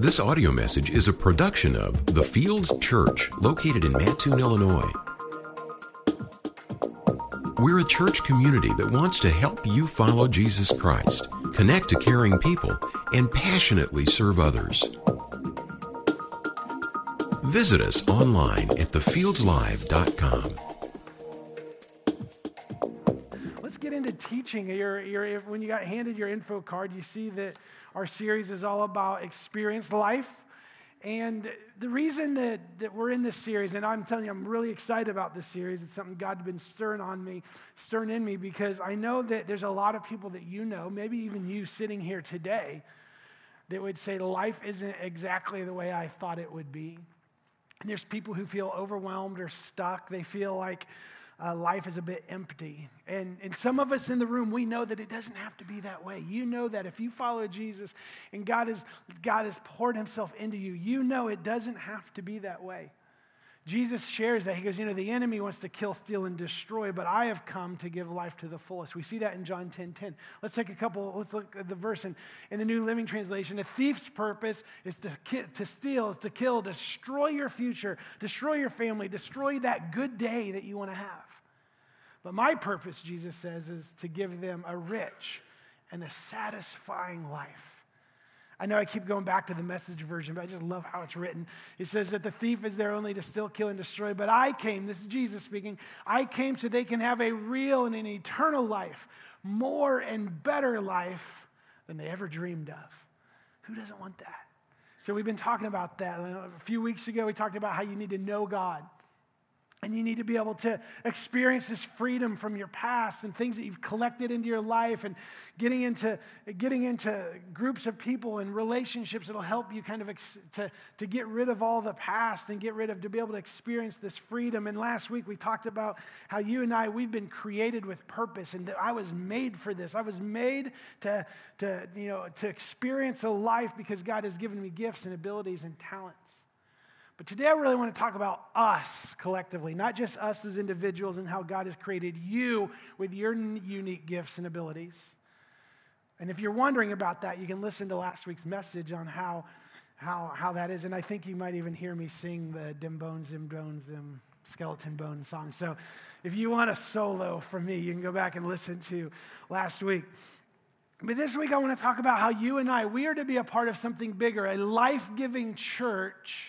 This audio message is a production of The Fields Church, located in Mattoon, Illinois. We're a church community that wants to help you follow Jesus Christ, connect to caring people, and passionately serve others. Visit us online at thefieldlive.com. Let's get into teaching. When you got handed your info card, you see that our series is all about experienced life. And the reason that we're in this series, and I'm telling you, I'm really excited about this series. It's something God's been stirring in me, because I know that there's a lot of people that you know, maybe even you sitting here today, that would say life isn't exactly the way I thought it would be. And there's people who feel overwhelmed or stuck. They feel like life is a bit empty. And some of us in the room, we know that it doesn't have to be that way. You know that if you follow Jesus and God has poured himself into you, you know it doesn't have to be that way. Jesus shares that. He goes, the enemy wants to kill, steal, and destroy, but I have come to give life to the fullest. We see that in John 10:10. Let's look at the verse in the New Living Translation. A thief's purpose is to steal, is to kill, destroy your future, destroy your family, destroy that good day that you want to have. But my purpose, Jesus says, is to give them a rich and a satisfying life. I know I keep going back to the Message version, but I just love how it's written. It says that the thief is there only to steal, kill, and destroy. But I came, this is Jesus speaking, I came so they can have a real and an eternal life, more and better life than they ever dreamed of. Who doesn't want that? So we've been talking about that. A few weeks ago, we talked about how you need to know God. And you need to be able to experience this freedom from your past and things that you've collected into your life, and getting into groups of people and relationships that'll help you kind of to get rid of all the past and to be able to experience this freedom. And last week we talked about how you and I, we've been created with purpose, and that I was made for this. I was made to experience a life because God has given me gifts and abilities and talents. But today I really want to talk about us collectively, not just us as individuals, and how God has created you with your unique gifts and abilities. And if you're wondering about that, you can listen to last week's message on how that is. And I think you might even hear me sing the Dim Bones, Skeleton Bone song. So if you want a solo from me, you can go back and listen to last week. But this week I want to talk about how you and I, we are to be a part of something bigger, a life-giving church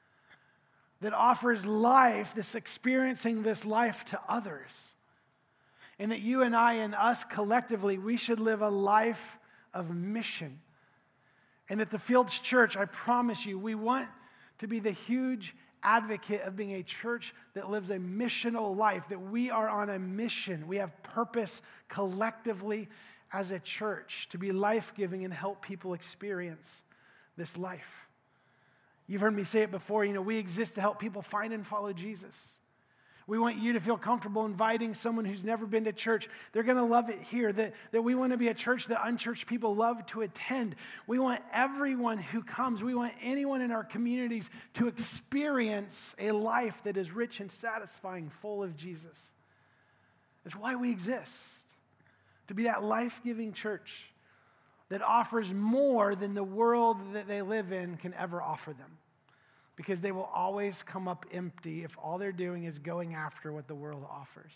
that offers life, experiencing this life to others. And that you and I and us collectively, we should live a life of mission. And that the Fields Church, I promise you, we want to be the huge advocate of being a church that lives a missional life, that we are on a mission. We have purpose collectively as a church to be life-giving and help people experience this life. You've heard me say it before, we exist to help people find and follow Jesus. We want you to feel comfortable inviting someone who's never been to church. They're going to love it here, that we want to be a church that unchurched people love to attend. We want everyone who comes, we want anyone in our communities to experience a life that is rich and satisfying, full of Jesus. That's why we exist, to be that life-giving church that offers more than the world that they live in can ever offer them. Because they will always come up empty if all they're doing is going after what the world offers.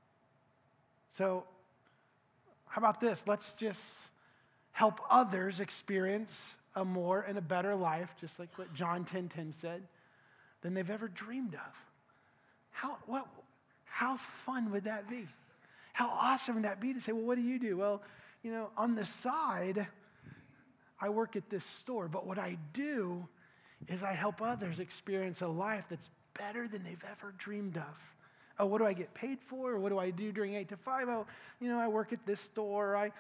So, how about this? Let's just help others experience a more and a better life, just like what John 10:10 said, than they've ever dreamed of. How fun would that be? How awesome would that be to say, well, what do you do? Well, on the side, I work at this store, but what I do is I help others experience a life that's better than they've ever dreamed of. Oh, what do I get paid for? Or what do I do during 8 to 5? Oh, I work at this store. I'm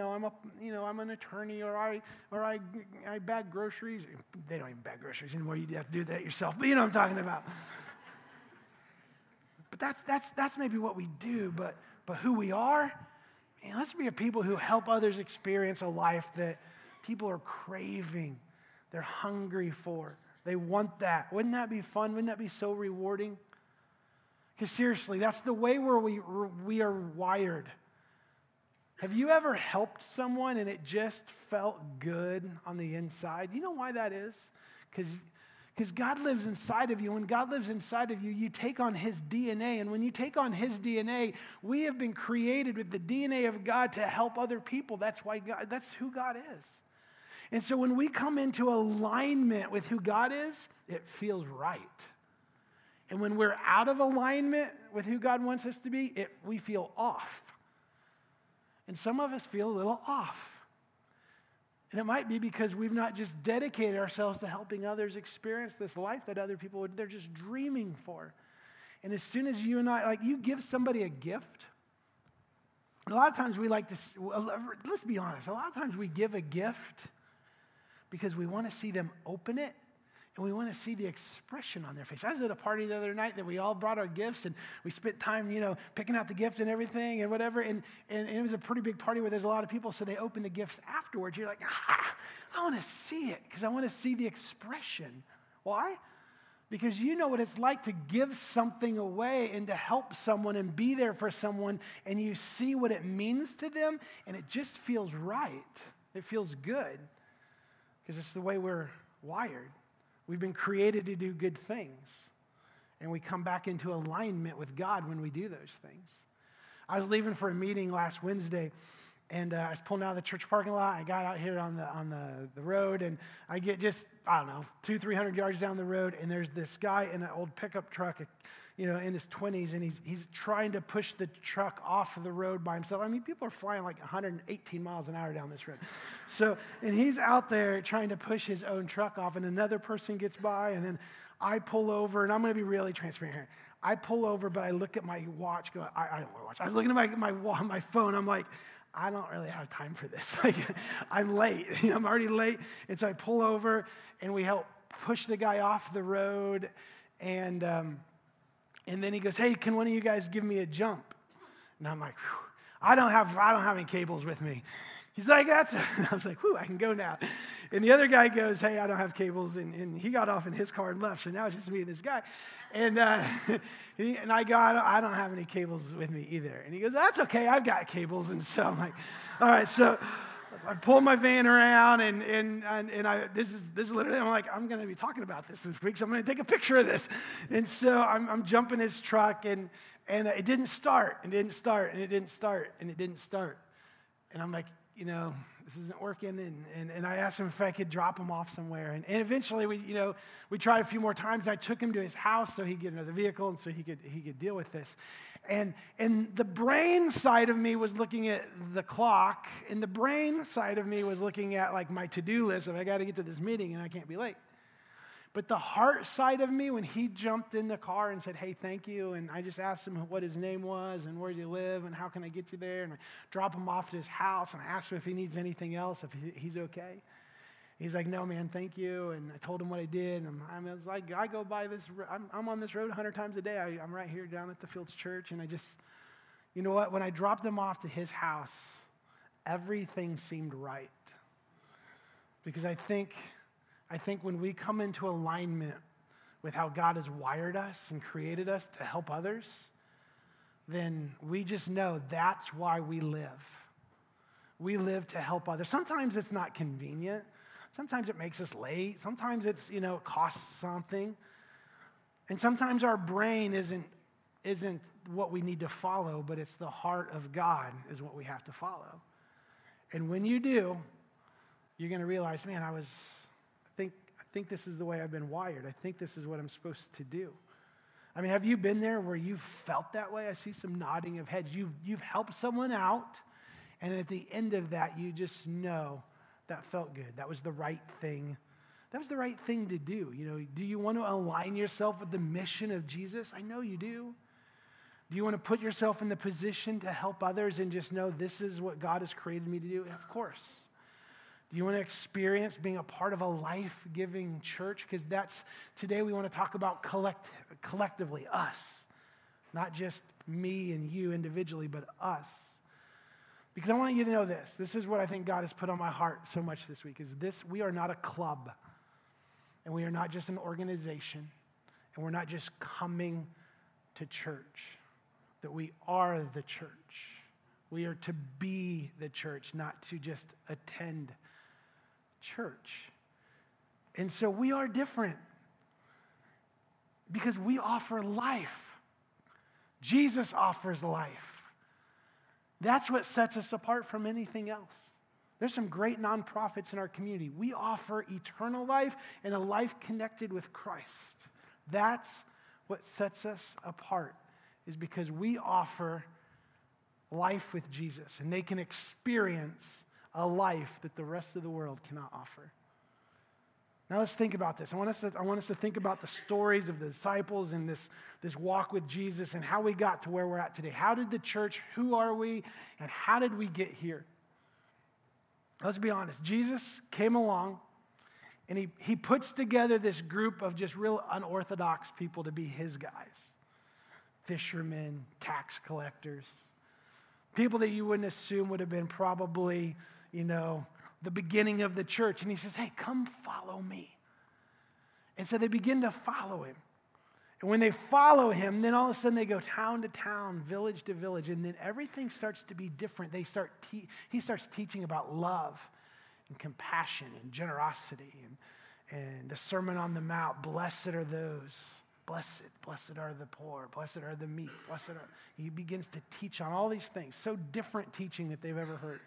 an attorney, or I bag groceries. They don't even bag groceries anymore. You have to do that yourself. But you know what I'm talking about. But that's maybe what we do. But who we are, let's be a people who help others experience a life that people are craving. They're hungry for. They want that. Wouldn't that be fun? Wouldn't that be so rewarding? Because seriously, that's the way where we are wired. Have you ever helped someone and it just felt good on the inside? You know why that is? Because God lives inside of you. When God lives inside of you, you take on his DNA. And when you take on his DNA, we have been created with the DNA of God to help other people. That's who God is. And so when we come into alignment with who God is, it feels right. And when we're out of alignment with who God wants us to be, we feel off. And some of us feel a little off. And it might be because we've not just dedicated ourselves to helping others experience this life that other people they're just dreaming for. And as soon as you and I, you give somebody a gift, a lot of times we like to, let's be honest, a lot of times we give a gift because we want to see them open it. And we want to see the expression on their face. I was at a party the other night that we all brought our gifts and we spent time, picking out the gift and everything and whatever. And it was a pretty big party where there's a lot of people, so they open the gifts afterwards. You're like, I want to see it because I want to see the expression. Why? Because you know what it's like to give something away and to help someone and be there for someone, and you see what it means to them, and it just feels right. It feels good because it's the way we're wired. We've been created to do good things, and we come back into alignment with God when we do those things. I was leaving for a meeting last Wednesday, and I was pulling out of the church parking lot. I got out here on the road, and I get just, 200-300 yards down the road, and there's this guy in an old pickup truck, in his 20s, and he's trying to push the truck off of the road by himself. I mean, people are flying like 118 miles an hour down this road. So, and he's out there trying to push his own truck off, and another person gets by, and then I pull over, and I'm going to be really transparent here. I pull over, but I look at my watch, I don't want to watch. I was looking at my phone. I'm like, I don't really have time for this. I'm late. I'm already late. And so I pull over, and we help push the guy off the road, and then he goes, hey, can one of you guys give me a jump? And I'm like, I don't have any cables with me. He's like, I was like, I can go now. And the other guy goes, hey, I don't have cables. And he got off in his car and left. So now it's just me and this guy. And I go, I don't have any cables with me either. And he goes, that's okay, I've got cables. And so I'm like, all right, so I pull my van around, and this is literally, I'm like, I'm going to be talking about this week, so I'm going to take a picture of this. And so I'm jumping his truck, and it didn't start, and it didn't start, and it didn't start, and it didn't start. And I'm like, this isn't working. And I asked him if I could drop him off somewhere. And eventually we tried a few more times. I took him to his house so he'd get another vehicle and so he could deal with this. And the brain side of me was looking at the clock, and the brain side of me was looking at my to-do list of I got to get to this meeting and I can't be late. But the heart side of me, when he jumped in the car and said, hey, thank you, and I just asked him what his name was and where does he live and how can I get you there, and I drop him off to his house, and I asked him if he needs anything else, if he's okay. He's like, no, man, thank you, and I told him what I did, and I was like, I go by this, I'm on this road 100 times a day. I'm right here down at the Fields Church, and I just, you know what, when I dropped him off to his house, everything seemed right. Because I think when we come into alignment with how God has wired us and created us to help others, then we just know that's why we live. We live to help others. Sometimes it's not convenient. Sometimes it makes us late. Sometimes it's, it costs something. And sometimes our brain isn't what we need to follow, but it's the heart of God is what we have to follow. And when you do, you're going to realize, man, I think this is the way I've been wired. I think this is what I'm supposed to do. I mean, have you been there where you felt that way? I see some nodding of heads. You've helped someone out, and at the end of that, you just know that felt good. That was the right thing. That was the right thing to do. Do you want to align yourself with the mission of Jesus? I know you do. Do you want to put yourself in the position to help others and just know this is what God has created me to do? Of course. Do you want to experience being a part of a life-giving church? Because today we want to talk about collectively, us. Not just me and you individually, but us. Because I want you to know this. This is what I think God has put on my heart so much this week, is this: we are not a club. And we are not just an organization. And we're not just coming to church. That we are the church. We are to be the church, not to just attend church. And so we are different because we offer life. Jesus offers life. That's what sets us apart from anything else. There's some great nonprofits in our community. We offer eternal life and a life connected with Christ. That's what sets us apart, is because we offer life with Jesus, and they can experience a life that the rest of the world cannot offer. Now let's think about this. I want us to think about the stories of the disciples and this walk with Jesus and how we got to where we're at today. How did the church, who are we, and how did we get here? Let's be honest. Jesus came along, and he puts together this group of just real unorthodox people to be his guys. Fishermen, tax collectors, people that you wouldn't assume would have been probably, the beginning of the church. And he says, hey, come follow me. And so they begin to follow him. And when they follow him, then all of a sudden they go town to town, village to village, and then everything starts to be different. He starts teaching about love and compassion and generosity and the Sermon on the Mount. Blessed are those. Blessed are the poor. Blessed are the meek. He begins to teach on all these things. So different teaching that they've ever heard.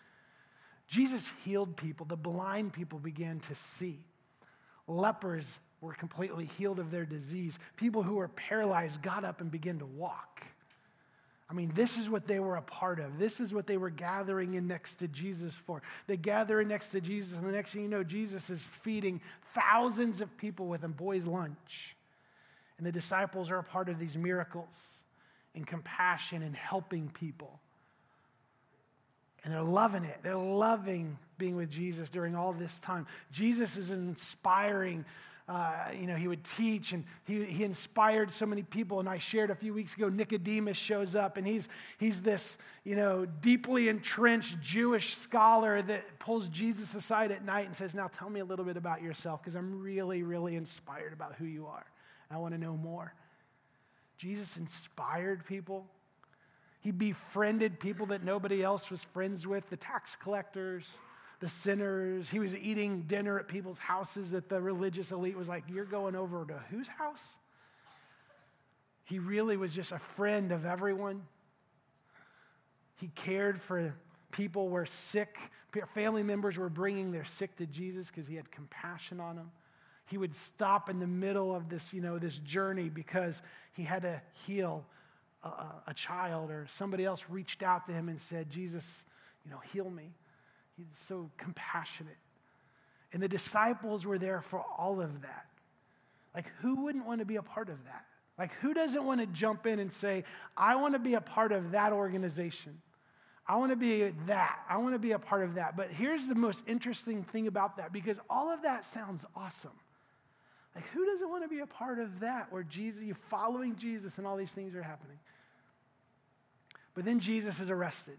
Jesus healed people. The blind people began to see. Lepers were completely healed of their disease. People who were paralyzed got up and began to walk. I mean, this is what they were a part of. This is what they were gathering in next to Jesus for. They gather in next to Jesus, and the next thing you know, Jesus is feeding thousands of people with a boy's lunch. And the disciples are a part of these miracles and compassion and helping people. And they're loving it. They're loving being with Jesus during all this time. Jesus is inspiring. He would teach, and he inspired so many people. And I shared a few weeks ago, Nicodemus shows up, and he's this, deeply entrenched Jewish scholar that pulls Jesus aside at night and says, now tell me a little bit about yourself, because I'm really, really inspired about who you are. I want to know more. Jesus inspired people. He befriended people that nobody else was friends with, the tax collectors, the sinners. He was eating dinner at people's houses that the religious elite was like, you're going over to whose house? He really was just a friend of everyone. He cared for people who were sick. Family members were bringing their sick to Jesus because he had compassion on them. He would stop in the middle of this, this journey because he had to heal a child, or somebody else reached out to him and said, Jesus, heal me. He's so compassionate. And the disciples were there for all of that. Like, who wouldn't want to be a part of that? Like, who doesn't want to jump in and say, I want to be a part of that organization. I want to be that. I want to be a part of that. But here's the most interesting thing about that, because all of that sounds awesome. Like, who doesn't want to be a part of that, where you're following Jesus and all these things are happening? But then Jesus is arrested.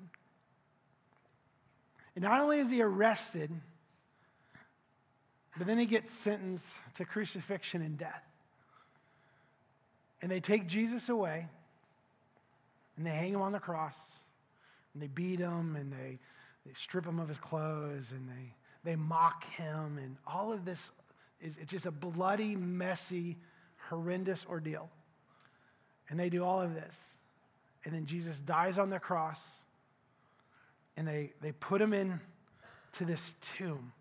And not only is he arrested, but then he gets sentenced to crucifixion and death. And they take Jesus away, and they hang him on the cross, and they beat him, and they strip him of his clothes, and they mock him, and all of this it's just a bloody, messy, horrendous ordeal. And they do all of this. And then Jesus dies on the cross, and they put him in to this tomb.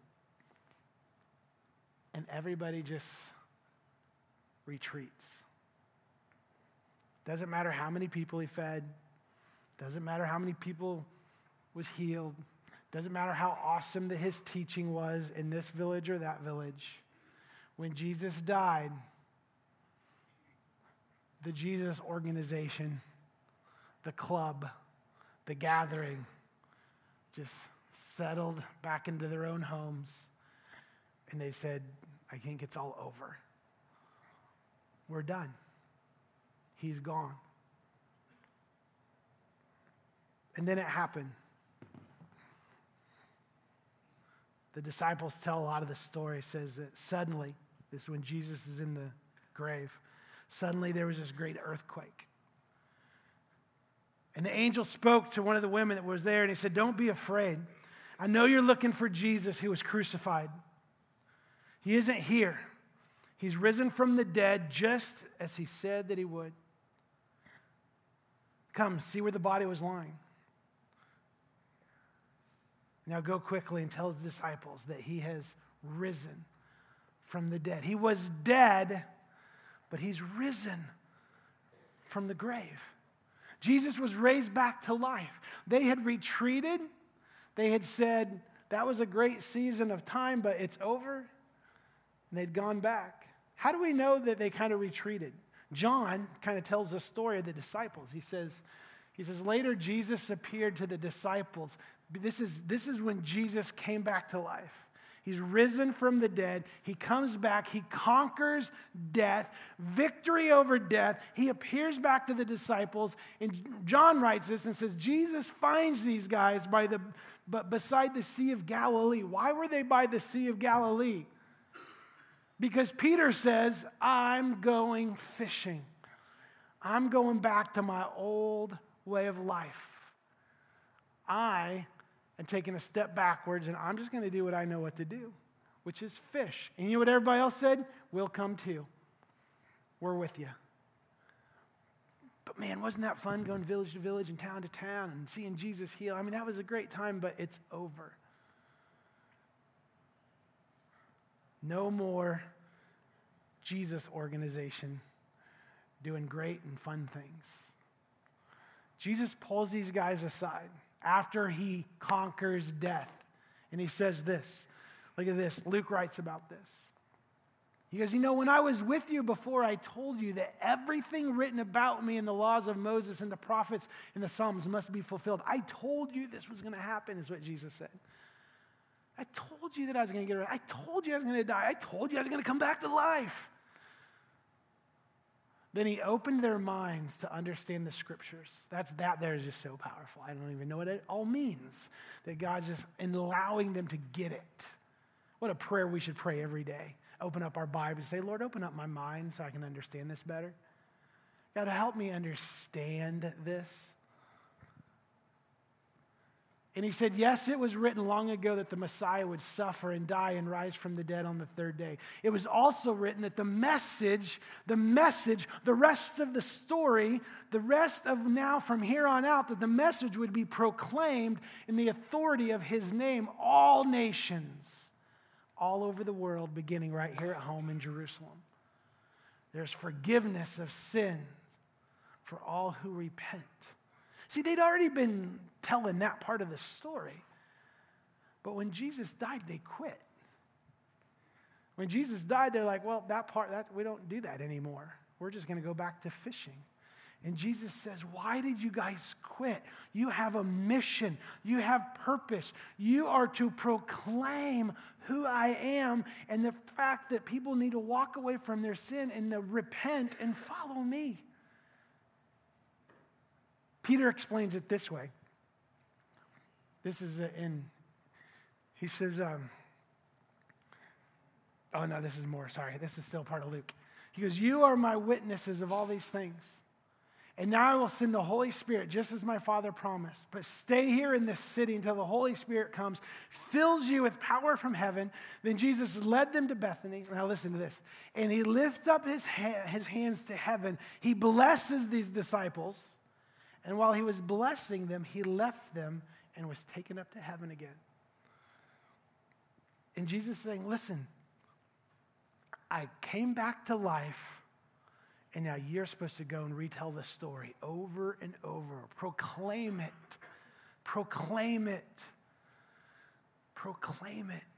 And everybody just retreats. Doesn't matter how many people he fed. Doesn't matter how many people was healed. Doesn't matter how awesome that his teaching was in this village or that village. When Jesus died, the Jesus organization, the club, the gathering, just settled back into their own homes. And they said, I think it's all over. We're done. He's gone. And then it happened. The disciples tell a lot of the story. It says that suddenly, this is when Jesus is in the grave, suddenly there was this great earthquake. And the angel spoke to one of the women that was there, and he said, don't be afraid. I know you're looking for Jesus who was crucified. He isn't here. He's risen from the dead just as he said that he would. Come, see where the body was lying. Now go quickly and tell his disciples that he has risen from the dead. He was dead, but he's risen from the grave. Jesus was raised back to life. They had retreated. They had said, that was a great season of time, but it's over. And they'd gone back. How do we know that they kind of retreated? John kind of tells the story of the disciples. He says, later Jesus appeared to the disciples. This is when Jesus came back to life. He's risen from the dead. He comes back. He conquers death, victory over death. He appears back to the disciples. And John writes this and says, Jesus finds these guys beside the Sea of Galilee. Why were they by the Sea of Galilee? Because Peter says, I'm going fishing. I'm going back to my old way of life. I am taking a step backwards, and I'm just going to do what I know what to do, which is fish. And you know what everybody else said? We'll come too. We're with you. But man, wasn't that fun going village to village and town to town and seeing Jesus heal? I mean, that was a great time, but it's over. No more Jesus organization doing great and fun things. Jesus pulls these guys aside after he conquers death. And he says this. Look at this. Luke writes about this. He goes, when I was with you before, I told you that everything written about me in the laws of Moses and the prophets and the Psalms must be fulfilled. I told you this was going to happen, is what Jesus said. I told you that I was going to get rid. I told you I was going to die. I told you I was going to come back to life. Then he opened their minds to understand the scriptures. That there is just so powerful. I don't even know what it all means. That God's just allowing them to get it. What a prayer we should pray every day. Open up our Bible and say, Lord, open up my mind so I can understand this better. God, help me understand this. And he said, yes, it was written long ago that the Messiah would suffer and die and rise from the dead on the third day. It was also written that the message, the rest of the story, the rest of now from here on out, that the message would be proclaimed in the authority of his name, all nations, all over the world, beginning right here at home in Jerusalem. There's forgiveness of sins for all who repent. See, they'd already been telling that part of the story. But when Jesus died, they quit. When Jesus died, they're like, well, we don't do that anymore. We're just going to go back to fishing. And Jesus says, why did you guys quit? You have a mission. You have purpose. You are to proclaim who I am and the fact that people need to walk away from their sin and to repent and follow me. Peter explains it this way. This is he says, this is more, sorry. This is still part of Luke. He goes, you are my witnesses of all these things. And now I will send the Holy Spirit, just as my Father promised. But stay here in this city until the Holy Spirit comes, fills you with power from heaven. Then Jesus led them to Bethany. Now listen to this. And he lifted up his hands to heaven. He blesses these disciples. And while he was blessing them, he left them and was taken up to heaven again. And Jesus is saying, listen, I came back to life, and now you're supposed to go and retell the story over and over. Proclaim it. Proclaim it. Proclaim it.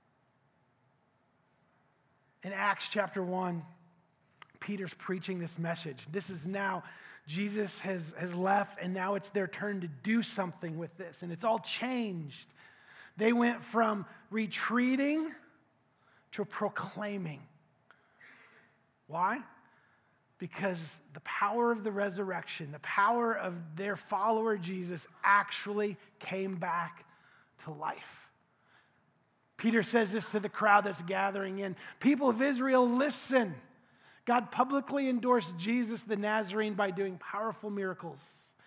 In Acts chapter 1, Peter's preaching this message. This is now, Jesus has left, and now it's their turn to do something with this. And it's all changed. They went from retreating to proclaiming. Why? Because the power of the resurrection, the power of their follower Jesus actually came back to life. Peter says this to the crowd that's gathering in. People of Israel, listen. God publicly endorsed Jesus the Nazarene by doing powerful miracles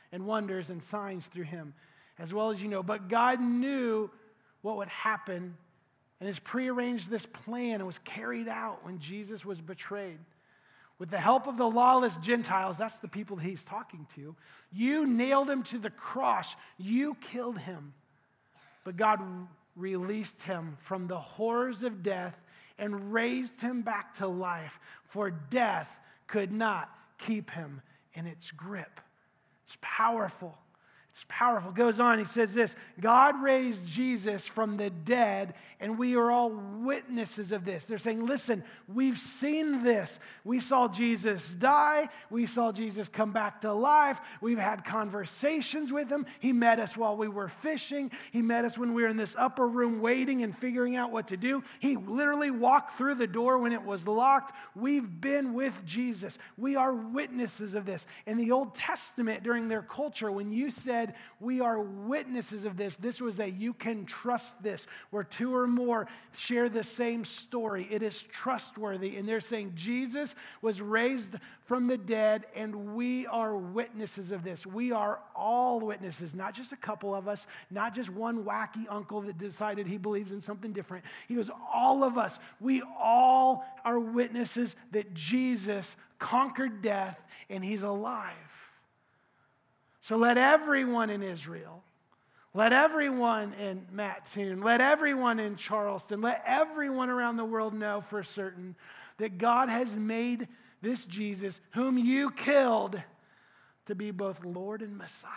and wonders and signs through him, as well as you know. But God knew what would happen and has prearranged this plan and was carried out when Jesus was betrayed. With the help of the lawless Gentiles, that's the people that he's talking to, you nailed him to the cross. You killed him. But God released him from the horrors of death and raised him back to life, for death could not keep him in its grip. It's powerful. It's powerful. It goes on, he says this, God raised Jesus from the dead, and we are all witnesses of this. They're saying, listen, we've seen this. We saw Jesus die. We saw Jesus come back to life. We've had conversations with him. He met us while we were fishing. He met us when we were in this upper room waiting and figuring out what to do. He literally walked through the door when it was locked. We've been with Jesus. We are witnesses of this. In the Old Testament, during their culture, when you said, we are witnesses of this, this was a you can trust this, where two or more share the same story. It is trustworthy. And they're saying Jesus was raised from the dead, and we are witnesses of this. We are all witnesses, not just a couple of us, not just one wacky uncle that decided he believes in something different. He goes, all of us, we all are witnesses that Jesus conquered death and he's alive. So let everyone in Israel, let everyone in Mattoon, let everyone in Charleston, let everyone around the world know for certain that God has made this Jesus, whom you killed, to be both Lord and Messiah.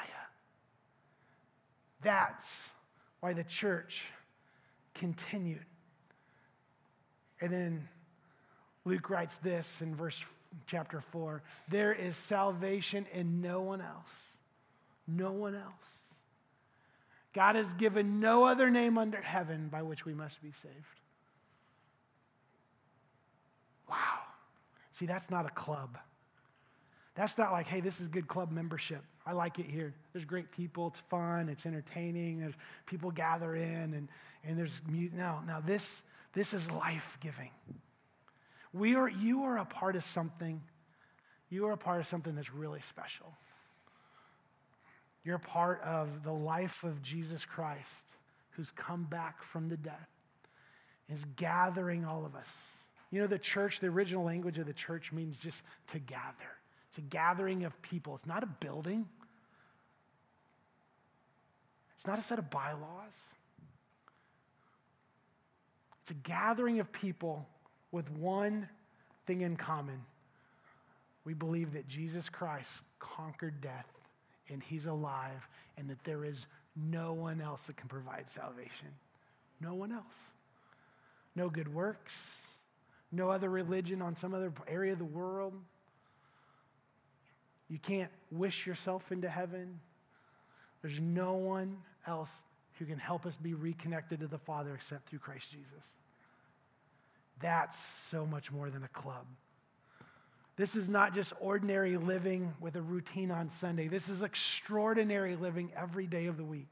That's why the church continued. And then Luke writes this in chapter 4, there is salvation in no one else. No one else. God has given no other name under heaven by which we must be saved. Wow. See, that's not a club. That's not like, hey, this is good club membership. I like it here. There's great people. It's fun. It's entertaining. There's people gather in and there's music. No, this is life-giving. You are a part of something. You are a part of something that's really special. You're a part of the life of Jesus Christ, who's come back from the dead, is gathering all of us. You know, the church, the original language of the church means just to gather. It's a gathering of people. It's not a building. It's not a set of bylaws. It's a gathering of people with one thing in common. We believe that Jesus Christ conquered death, and he's alive, and that there is no one else that can provide salvation. No one else. No good works. No other religion on some other area of the world. You can't wish yourself into heaven. There's no one else who can help us be reconnected to the Father except through Christ Jesus. That's so much more than a club. This is not just ordinary living with a routine on Sunday. This is extraordinary living every day of the week.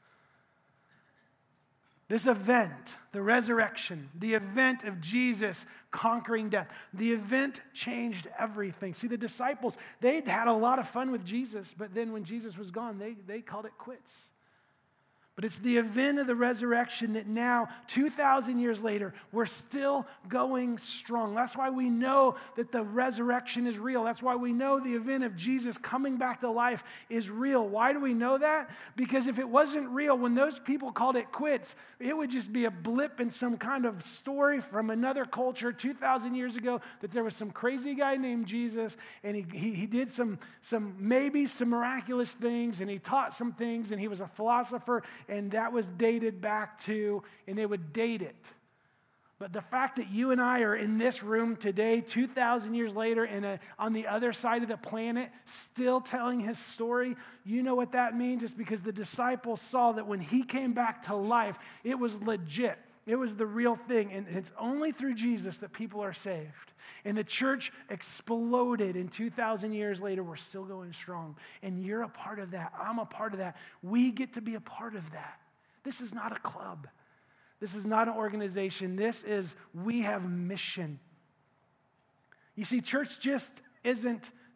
This event, the resurrection, the event of Jesus conquering death, the event changed everything. See, the disciples, they'd had a lot of fun with Jesus, but then when Jesus was gone, they called it quits. But it's the event of the resurrection that now, 2,000 years later, we're still going strong. That's why we know that the resurrection is real. That's why we know the event of Jesus coming back to life is real. Why do we know that? Because if it wasn't real, when those people called it quits, it would just be a blip in some kind of story from another culture 2,000 years ago that there was some crazy guy named Jesus, and he did some miraculous things, and he taught some things, and he was a philosopher, and that was dated back to, and they would date it. But the fact that you and I are in this room today, 2,000 years later, on the other side of the planet, still telling his story, you know what that means? It's because the disciples saw that when he came back to life, it was legit. It was the real thing. And it's only through Jesus that people are saved. And the church exploded, and 2,000 years later, we're still going strong. And you're a part of that. I'm a part of that. We get to be a part of that. This is not a club. This is not an organization. We have mission. You see, church just isn't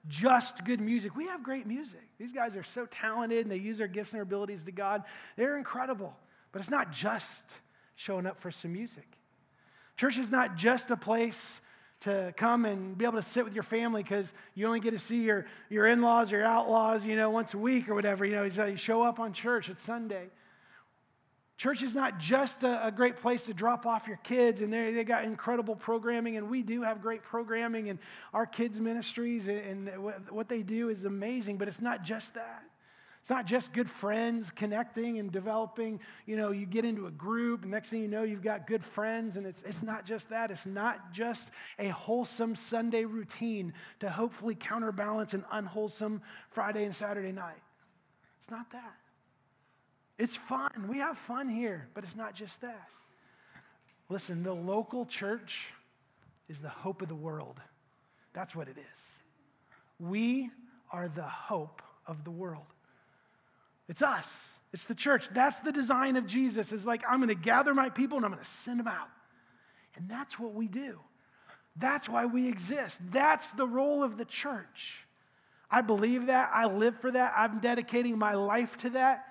just good music. We have great music. These guys are so talented and they use their gifts and their abilities to God. They're incredible. But it's not just showing up for some music. Church is not just a place to come and be able to sit with your family because you only get to see your in-laws or your outlaws, once a week or whatever. You show up on church. It's Sunday. Church is not just a great place to drop off your kids, and they got incredible programming, and we do have great programming, and our kids' ministries and what they do is amazing, but it's not just that. It's not just good friends connecting and developing. You get into a group, and next thing you know, you've got good friends, and it's not just that. It's not just a wholesome Sunday routine to hopefully counterbalance an unwholesome Friday and Saturday night. It's not that. It's fun. We have fun here, but it's not just that. Listen, the local church is the hope of the world. That's what it is. We are the hope of the world. It's us. It's the church. That's the design of Jesus. Is like, I'm going to gather my people and I'm going to send them out. And that's what we do. That's why we exist. That's the role of the church. I believe that. I live for that. I'm dedicating my life to that.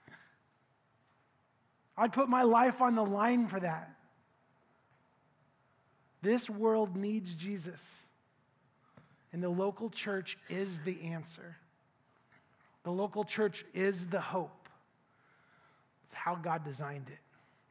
I'd put my life on the line for that. This world needs Jesus. And the local church is the answer. The local church is the hope. It's how God designed it.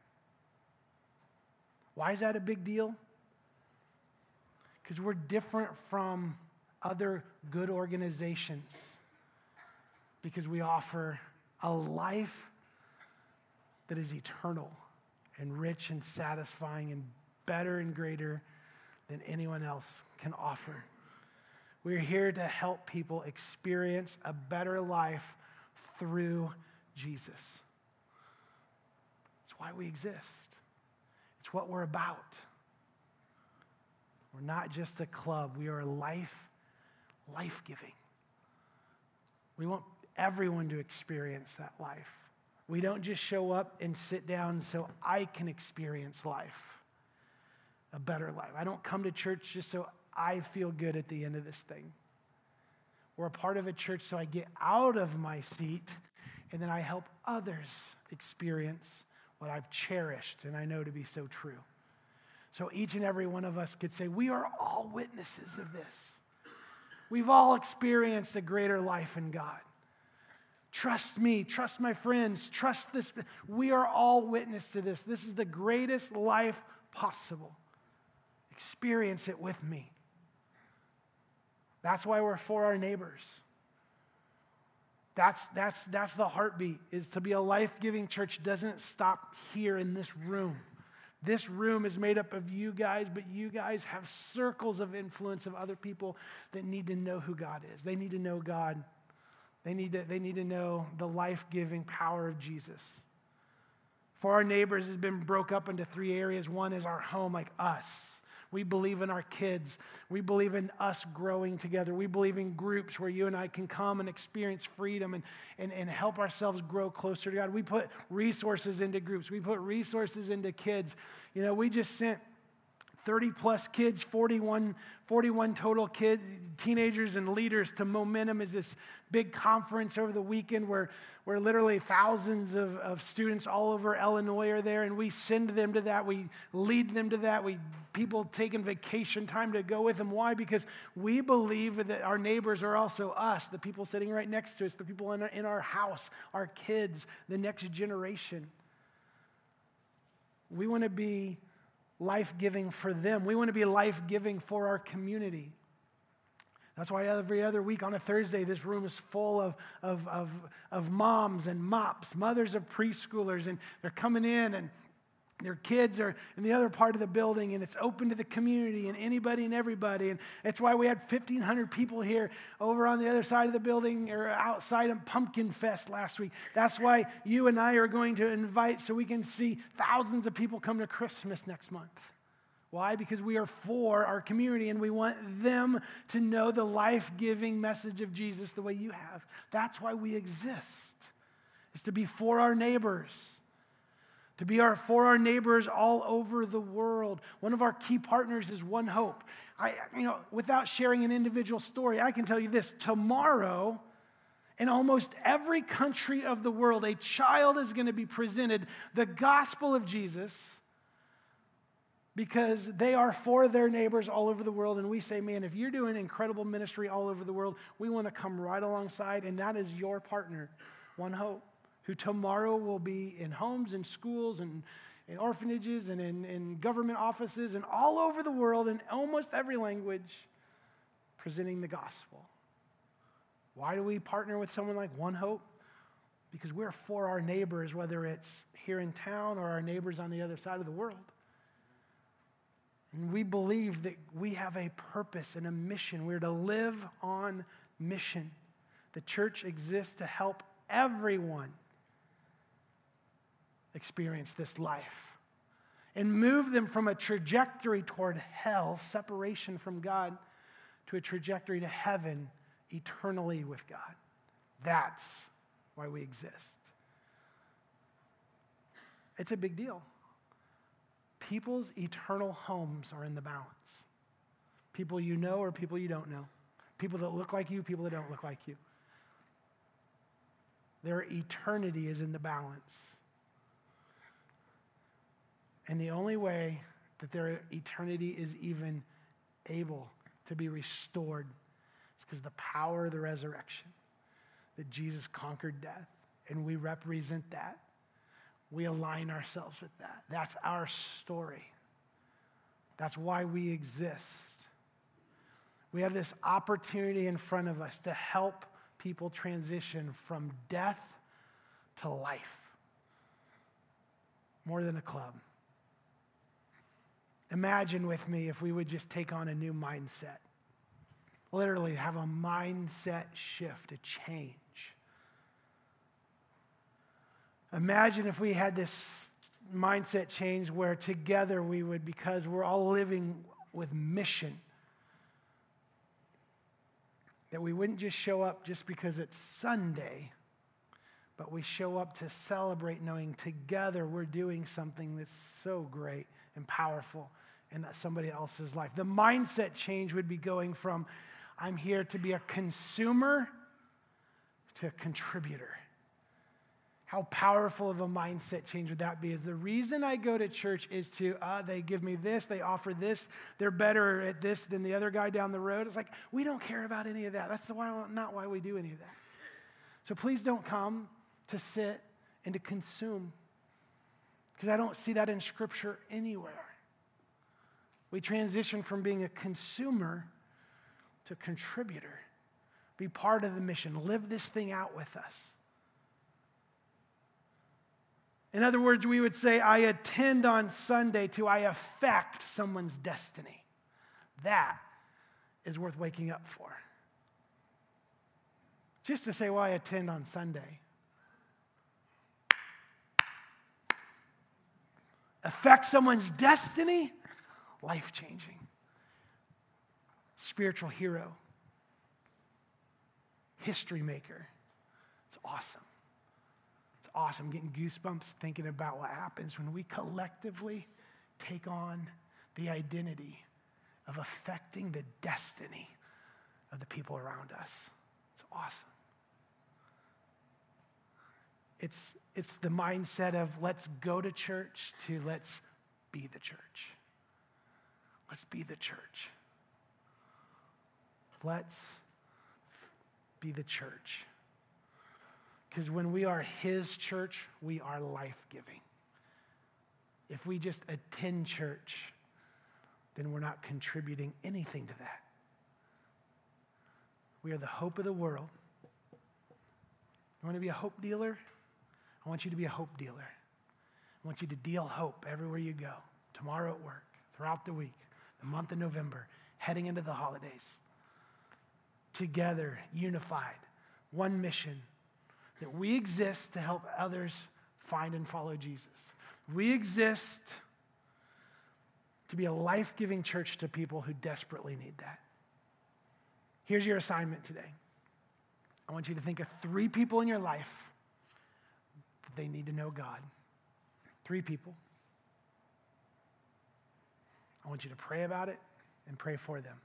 Why is that a big deal? Because we're different from other good organizations. Because we offer a life that is eternal and rich and satisfying and better and greater than anyone else can offer. We're here to help people experience a better life through Jesus. It's why we exist. It's what we're about. We're not just a club. We are life-giving. We want everyone to experience that life. We don't just show up and sit down so I can experience life, a better life. I don't come to church just so I feel good at the end of this thing. We're a part of a church so I get out of my seat and then I help others experience what I've cherished and I know to be so true. So each and every one of us could say, we are all witnesses of this. We've all experienced a greater life in God. Trust me, trust my friends, trust this. We are all witness to this. This is the greatest life possible. Experience it with me. That's why we're for our neighbors. That's the heartbeat, is to be a life-giving church doesn't stop here in this room. This room is made up of you guys, but you guys have circles of influence of other people that need to know who God is. They need to know God. They need to know the life-giving power of Jesus. For our neighbors has been broke up into three areas. One is our home, like us. We believe in our kids. We believe in us growing together. We believe in groups where you and I can come and experience freedom and help ourselves grow closer to God. We put resources into groups. We put resources into kids. We just sent 30 plus kids, 41 total kids, teenagers and leaders to Momentum is this big conference over the weekend where literally thousands of students all over Illinois are there, and we send them to that. We lead them to that. People taking vacation time to go with them. Why? Because we believe that our neighbors are also us, the people sitting right next to us, the people in our house, our kids, the next generation. We want to be life-giving for them. We want to be life-giving for our community. That's why every other week on a Thursday, this room is full of moms and mops, mothers of preschoolers, and they're coming in, and their kids are in the other part of the building, and it's open to the community and anybody and everybody. And that's why we had 1,500 people here over on the other side of the building or outside of Pumpkin Fest last week. That's why you and I are going to invite so we can see thousands of people come to Christmas next month. Why? Because we are for our community and we want them to know the life-giving message of Jesus the way you have. That's why we exist, is to be for our neighbors. to be for our neighbors all over the world. One of our key partners is One Hope. Without sharing an individual story, I can tell you this: tomorrow, in almost every country of the world, a child is going to be presented the gospel of Jesus because they are for their neighbors all over the world. And we say, man, if you're doing incredible ministry all over the world, we want to come right alongside. And that is your partner, One Hope, who tomorrow will be in homes and schools and in orphanages and in government offices and all over the world in almost every language, presenting the gospel. Why do we partner with someone like One Hope? Because we're for our neighbors, whether it's here in town or our neighbors on the other side of the world. And we believe that we have a purpose and a mission. We're to live on mission. The church exists to help everyone experience this life and move them from a trajectory toward hell, separation from God, to a trajectory to heaven, eternally with God. That's why we exist. It's a big deal. People's eternal homes are in the balance. People you know or people you don't know. People that look like you, people that don't look like you. Their eternity is in the balance. And the only way that their eternity is even able to be restored is because the power of the resurrection, that Jesus conquered death, and we represent that. We align ourselves with that. That's our story. That's why we exist. We have this opportunity in front of us to help people transition from death to life. More than a club. Imagine with me if we would just take on a new mindset. Literally have a mindset shift, a change. Imagine if we had this mindset change where together we would, because we're all living with mission, that we wouldn't just show up just because it's Sunday, but we show up to celebrate knowing together we're doing something that's so great and powerful in somebody else's life. The mindset change would be going from, I'm here to be a consumer to a contributor. How powerful of a mindset change would that be? Is the reason I go to church is to, they give me this, they offer this, they're better at this than the other guy down the road. It's like, we don't care about any of that. That's not why we do any of that. So please don't come to sit and to consume, because I don't see that in Scripture anywhere. We transition from being a consumer to a contributor. Be part of the mission. Live this thing out with us. In other words, we would say, I attend on Sunday to I affect someone's destiny. That is worth waking up for. Just to say, well, I attend on Sunday. Affect someone's destiny? Life-changing. Spiritual hero. History maker. It's awesome. It's awesome. Getting goosebumps thinking about what happens when we collectively take on the identity of affecting the destiny of the people around us. It's awesome. It's the mindset of let's go to church to let's be the church. Let's be the church. Let's be the church. Because when we are His church, we are life-giving. If we just attend church, then we're not contributing anything to that. We are the hope of the world. You want to be a hope dealer? I want you to be a hope dealer. I want you to deal hope everywhere you go. Tomorrow at work, throughout the week, the month of November, heading into the holidays. Together, unified, one mission, that we exist to help others find and follow Jesus. We exist to be a life-giving church to people who desperately need that. Here's your assignment today. I want you to think of 3 people in your life that they need to know God. 3 people. I want you to pray about it and pray for them.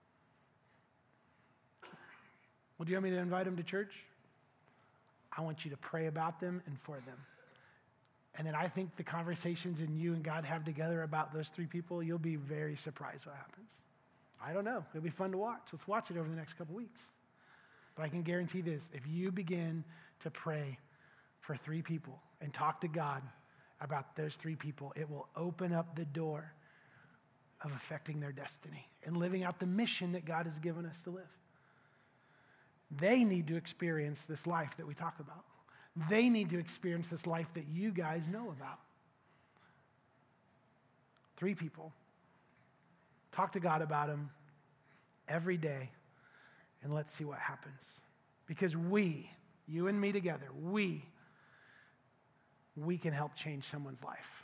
Well, do you want me to invite them to church? I want you to pray about them and for them. And then I think the conversations that you and God have together about those 3 people, you'll be very surprised what happens. I don't know. It'll be fun to watch. Let's watch it over the next couple weeks. But I can guarantee this. If you begin to pray for 3 people and talk to God about those 3 people, it will open up the door of affecting their destiny and living out the mission that God has given us to live. They need to experience this life that we talk about. They need to experience this life that you guys know about. 3 people. Talk to God about them every day, and let's see what happens. Because we, you and me together, we can help change someone's life.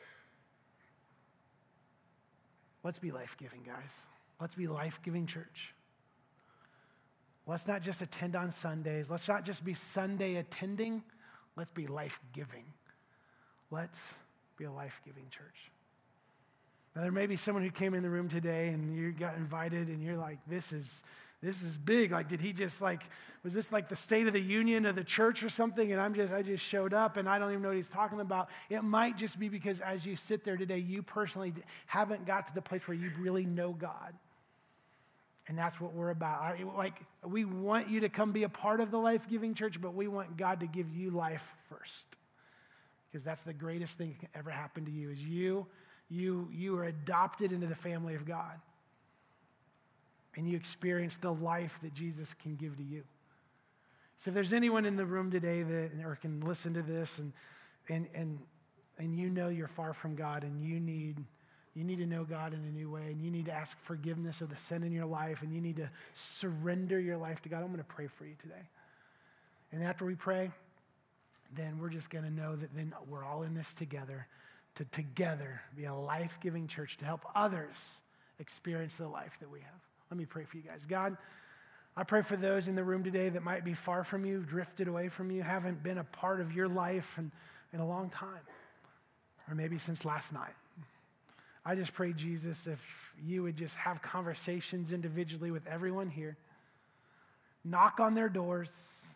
Let's be life-giving, guys. Let's be life-giving church. Let's not just attend on Sundays. Let's not just be Sunday attending. Let's be life-giving. Let's be a life-giving church. Now, there may be someone who came in the room today and you got invited and you're like, this is big. Like, did he just was this like the State of the Union of the church or something? And I just showed up and I don't even know what he's talking about. It might just be because as you sit there today, you personally haven't got to the place where you really know God. And that's what we're about. We want you to come be a part of the life-giving church, but we want God to give you life first. Because that's the greatest thing that can ever happen to you, is you are adopted into the family of God. And you experience the life that Jesus can give to you. So if there's anyone in the room today or can listen to this and you know you're far from God and you need to know God in a new way, and you need to ask forgiveness of the sin in your life, and you need to surrender your life to God, I'm going to pray for you today. And after we pray, then we're just going to know that then we're all in this together to together be a life-giving church to help others experience the life that we have. Let me pray for you guys. God, I pray for those in the room today that might be far from you, drifted away from you, haven't been a part of your life in a long time, or maybe since last night. I just pray, Jesus, if you would just have conversations individually with everyone here, knock on their doors.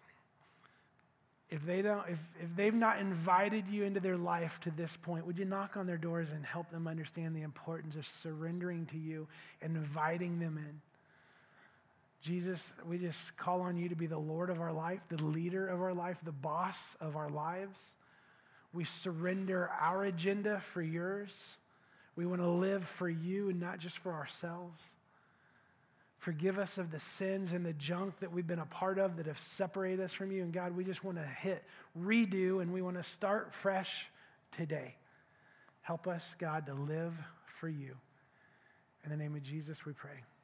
If they've not invited you into their life to this point, would you knock on their doors and help them understand the importance of surrendering to you and inviting them in? Jesus, we just call on you to be the Lord of our life, the leader of our life, the boss of our lives. We surrender our agenda for yours. We want to live for you and not just for ourselves. Forgive us of the sins and the junk that we've been a part of that have separated us from you. And God, we just want to hit redo and we want to start fresh today. Help us, God, to live for you. In the name of Jesus, we pray.